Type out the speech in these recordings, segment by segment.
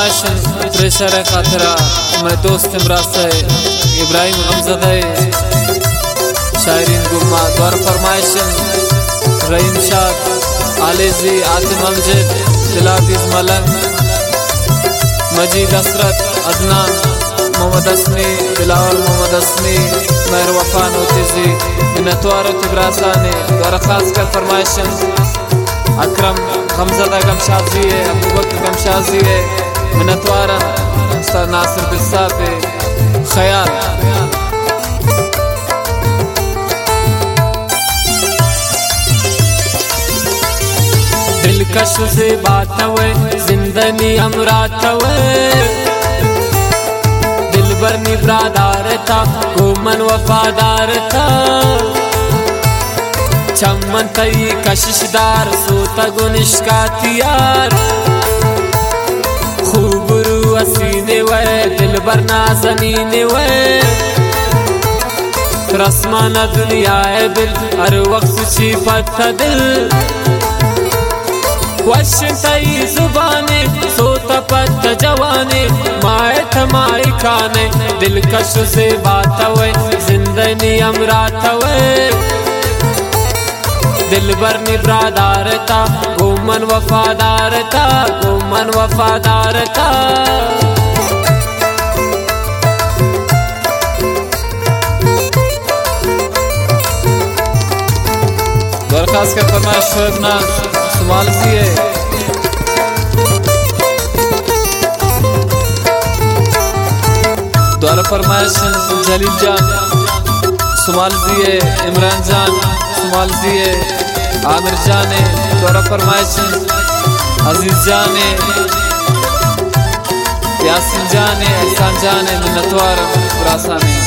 फरमाइश प्रेशर है खातरा मैं दोस्त इमरास है इब्राहिम गमज़दा शायरीन गुम्मा द्वार फरमाइश रहीम शाह आलेजी आतिम अमजद दिलादिज मलंग मजीद असरत अदनान मोहम्मद असनी दिलावर मोहम्मद असनी महर वफा नोतिजी मिनतवार तिब्रासाने द्वारा खास कर फरमाइश अकरम गमज़दा गमशाजी है अबू बकर गमशाजी है मिनतवारा उस्ताद नासिर बिस्साब ख्याल दिलकश से बात हुए जिंदनी अमरात हुए दिलबर निब्रादार था गोमन वफादार था चमन तई कशिशदार सोता गुनिश्कातियार खूबरू असीने वे दिलबर नाज़नीने वे रस्माना दुनिया है दिल हर वक्त छिपत दिल वशतई जुबाने सोता पत जवाने माए थमाई खाने दिलकश से बात हुए जिंदनी अमरात हुए दिलबर निब्रादार था गोमन वफादार था गोमन वफादार था दरखास्त का फरमाइश शोएबना सुमालजी है द्वारा फरमाइश जलील जान सुमालजी है इमरान जान सुमालजी है आमिर जान है द्वारा फरमाइश अजीज जान है यासिन जान है एहसान जान है मिन्नतवार बुरासान है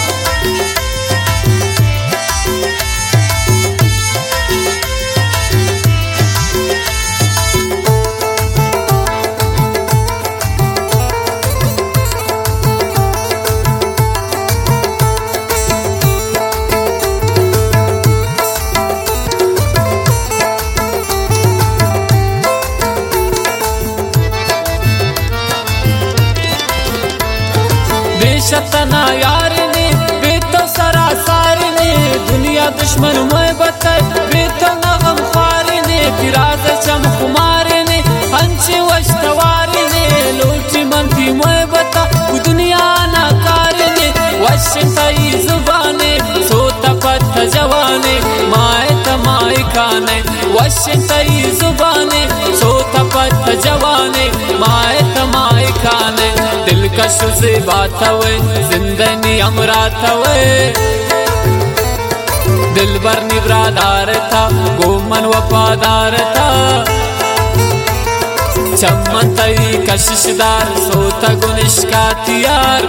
बेशतना यार ने बेतो सरासार ने दुनिया दुश्मन में बता बेतो नगम खार ने फिराज चम कुमार ने अंचे वशतवार ने लोटी मंती में बता दुनिया नाकार ने वशतई जुबाने सोता पत जवाने माए तमाई खाने वशतई जुबाने सोता पत जवाने माए तमाई खाने दिलकश से बात हुए जिंदनी अमरात हुए दिलबर निब्रादार था गोमन वफादार था चमन तई कशिशदार सोता गुनिश्कातियार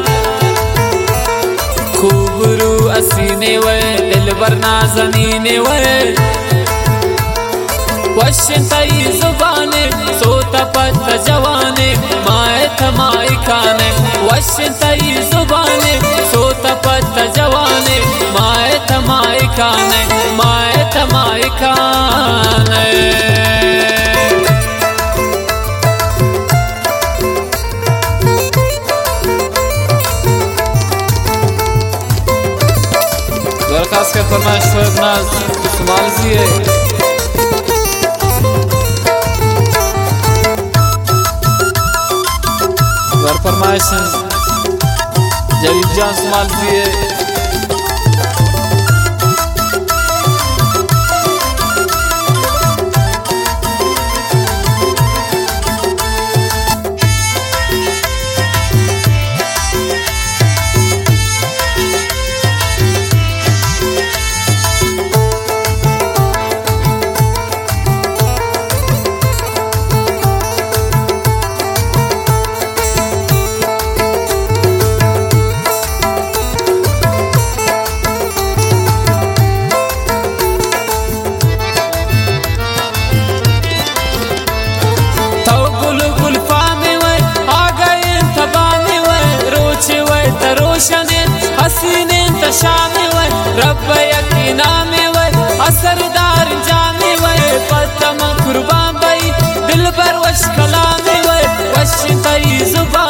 खूबरू असीने वे दिलबर नाज़नीने वे वशतई जुबाने सोता पत जवाने माए थमाई खाने वशतई जुबाने सोता पत जवाने माए थमाई खाने माए थमाई खाने दरखास्त का फरमाइश शोएबना सुमालजी है द्वार फरमाइश जलील जान सुमालजी है हसीने तशामे वे रब यकीना में वे असरदार जामे वे पतम कुर्बान भाई दिल पर वश कलामे वे वश तई जुबान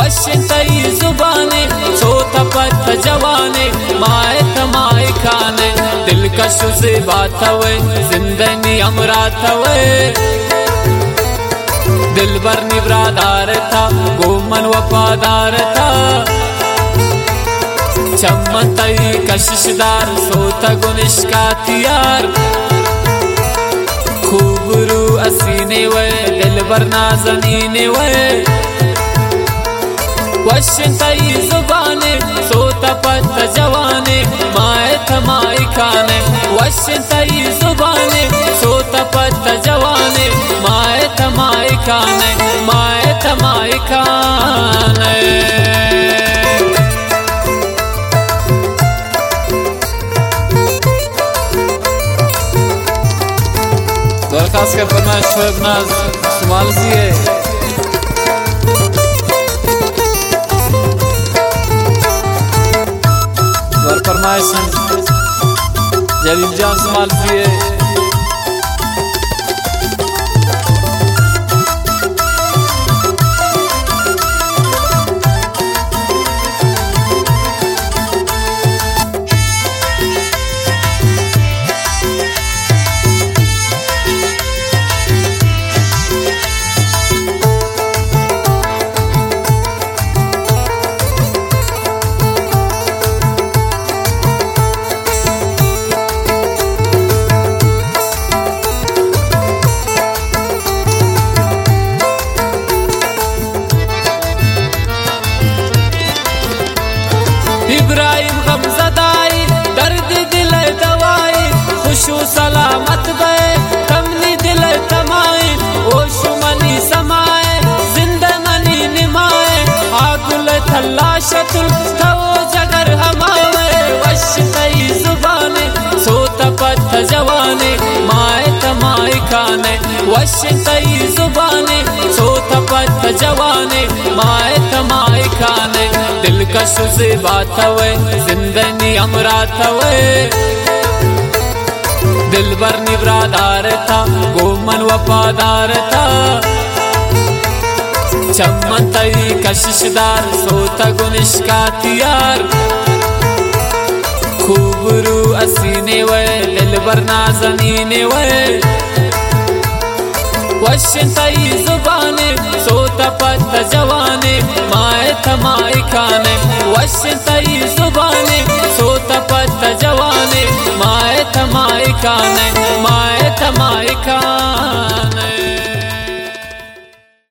वशंतई जुबाने सोता पत जवाने माए तमाए खाने दिलकश से बात हुए जिंदगी अमरात हुए दिलबर निब्रादार था गोमन वफादार था चम्मतई कशिशदार सोता गुनिष्कातियार खूबरू असीने वे दिलबर नाज़नीने वे वशंतई जुबाने सोता पत जवाने माए थमाई खाने वशंतई जुबाने सोता पत जवाने माए थमाई खाने माए थमाई खाने। दरखास्त का फरमाइश शोएब नाज शुमाल सी है और फरमाइश जलील जान शुमाल सी है इब्राहिम गमज़दाई दर्द दिल दवाई खुशू सलामत बे कमनी दिल तमाई ओशुमनी समाए जिंदा मनी निमाए आगुल थल्लाशतुल थवो जगर हमाए वशंतई जुबाने सोता पत जवाने माए तमाई खाने वशंतई जुबाने सोता पत जवाने माए तमाई खाने दिलकश से बात हुए जिंदगी अमरात हुए दिलबर निब्रादार था गोमन वफादार था चम्मतई कशिशदार सोता गुनिष्कातियार खूबरू असीने वे दिलबर नाज़नीने वे वशंतई जुबाने सोता पत जवाने माए थमाई खाने वशंतई जुबाने सोता पत जवाने माए थमाई खाने